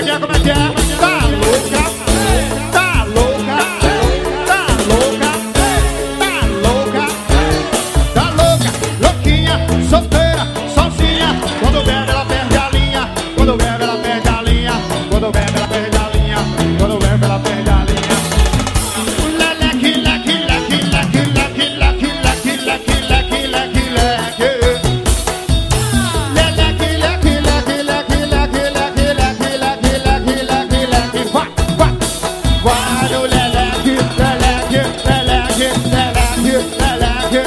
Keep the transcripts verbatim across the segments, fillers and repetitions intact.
é que é, como é que é? Tá louca, tá louca, tá louca, tá louca, tá louca, louquinha, solteira, sozinha. Quando bebe ela perde a linha, quando bebe ela perde a linha, quando bebe ela perde a linha, quando bebe ela perde a linha. Leque, leque, leque, leque, leque, leque, leque, leque, leque, leque, leque. Leque, leque, leque, leque, leque, leque, leque, leque, leque, leque, leque. Vai, vai, vai no leleque, leleque, leleque, leleque, leleque.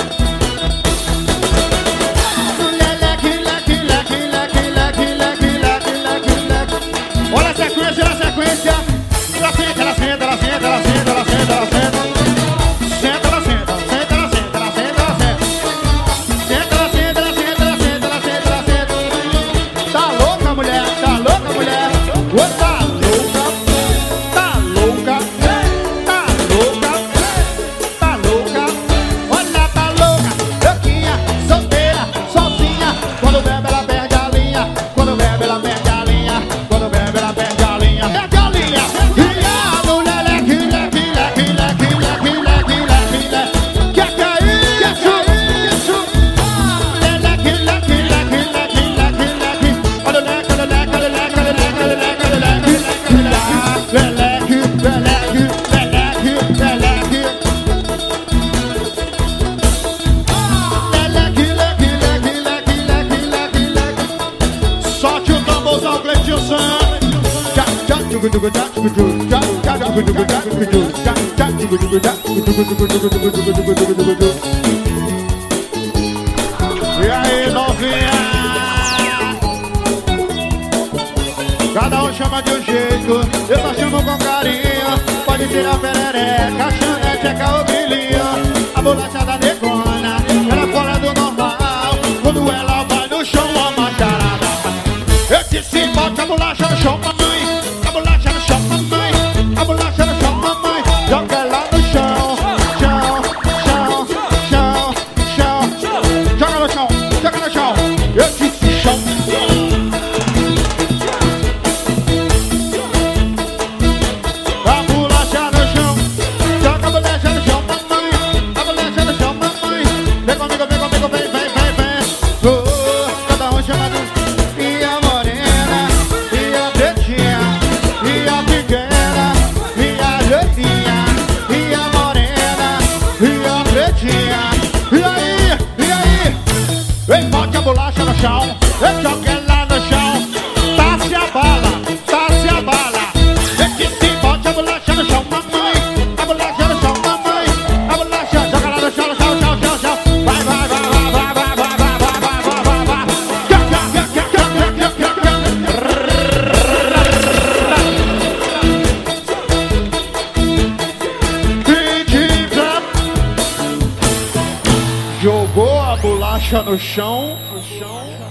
Leleque, leque, leque, leque, leque, leque, leque, leque, leque. Olha a sequência, olha a sequência. Ela senta, ela senta, ela senta, ela senta, ela senta, ela senta. Senta, ela senta, senta, ela senta, ela senta, ela senta. Senta, ela senta, ela senta, ela senta, ela senta, ela senta. Tá louca, mulher, tá louca, mulher. Ô, tá louca, tá louca, tá louca, tá louca. Olha, tá louca, louquinha, solteira, sozinha. Quando bebe ela perde a linha, quando bebe ela perde a linha, quando bebe ela perde a linha, perde a linha. E a mulher leque, leque, leque, leque, leque, leque, leque, leque. Quer cair, quer cair, isso. Leque, leque, leque, leque, leque, leque. Olha o leque, olha o leque, olha o leque, olha o leque, olha o leque, olha o leque, leque, leque, leque, leque, leque. Leque, leque, leque, leque, leque, leque, leque. Solte o tamborzão, Cleitinho. Já, já, tchugu, tchugu, já, tchugu, tchugu, já, já, tchugu, tchugu, já, tchugu, tchugu, já, já, tchugu, tchugu, já, tchugu, tchugu, tchugu, tchugu, tchugu, tchugu, tchugu, tchugu, tchugu. E aí, novinha? Cada um chama de um jeito, eu só chamo com carinho. Pode ser a perereca, a chanete, é o brilhinho. A bolacha da negona, ela fora do normal. Quando ela vai no chão, a macharada. Eu disse, bota a bolacha no chão, mamãe. A bolacha no chão, mamãe. A bolacha no chão, mamãe. Joga ela no chão, chão, chão, chão, chão. Joga no chão, joga no chão. Eu disse chão. A bolacha no chão, joga a bolacha no chão, mamãe. A bolacha no chão, mamãe. Vem comigo, vem comigo, vem, vem, vem, vem. Oh, cada um chama de... E a morena, e a pretinha, e a pequena, e a loirinha, e a morena, e a pretinha. E aí, e aí? Vem, bote a bolacha no chão, vem, joga ela no chão. Tá se abala, tá se abala. Vem que se bote a bolacha no chão, mamãe. A bolacha no chão, mamãe. A bolacha, joga ela no chão, no chão, chão, chão, chão. Vai, vai, vai, vai, vai, vai, vai, vai, vai, vai, vai, vai, vai. Jogou a bolacha no chão, no chão.